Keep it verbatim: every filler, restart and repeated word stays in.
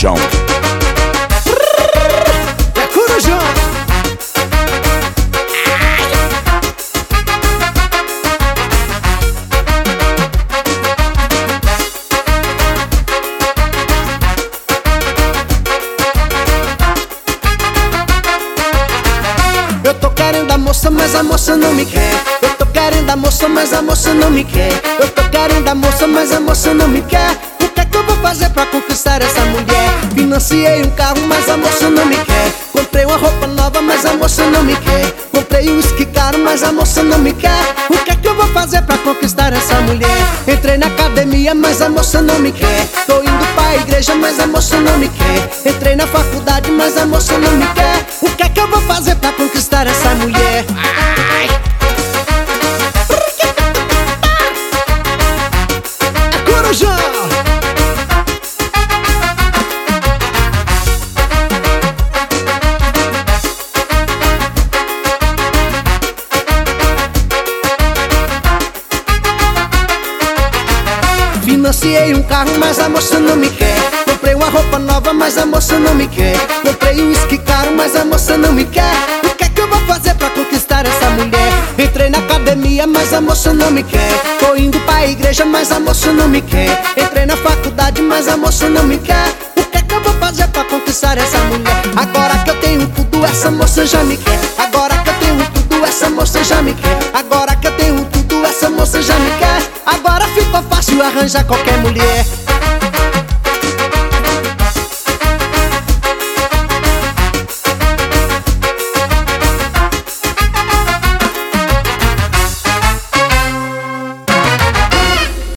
Corujão. É Corujão. Eu tô querendo a moça, mas a moça não me quer. Eu tô querendo a moça, mas a moça não me quer. Eu tô querendo a moça, mas a moça não me quer. O que é que eu vou fazer pra conquistar essa mulher? Financiei um carro, mas a moça não me quer. Comprei uma roupa nova, mas a moça não me quer. Comprei um whisky caro, mas a moça não me quer. O que é que eu vou fazer pra conquistar essa mulher? Entrei na academia, mas a moça não me quer. Tô indo pra igreja, mas a moça não me quer. Entrei na faculdade, mas a moça não me quer. O que é que eu vou fazer pra conquistar essa mulher? Ai. É Corujão. Financiei um carro, mas a moça não me quer. Comprei uma roupa nova, mas a moça não me quer. Comprei um whisky caro, mas a moça não me quer. O que é que eu vou fazer pra conquistar essa mulher? Entrei na academia, mas a moça não me quer. Tô indo pra igreja, mas a moça não me quer. Entrei na faculdade, mas a moça não me quer. O que é que eu vou fazer pra conquistar essa mulher? Agora que eu tenho tudo, essa moça já me quer. Agora que eu tenho tudo, essa moça já me quer. Agora que eu tenho tudo, essa moça já me quer. Agora ficou fácil arranjar qualquer mulher.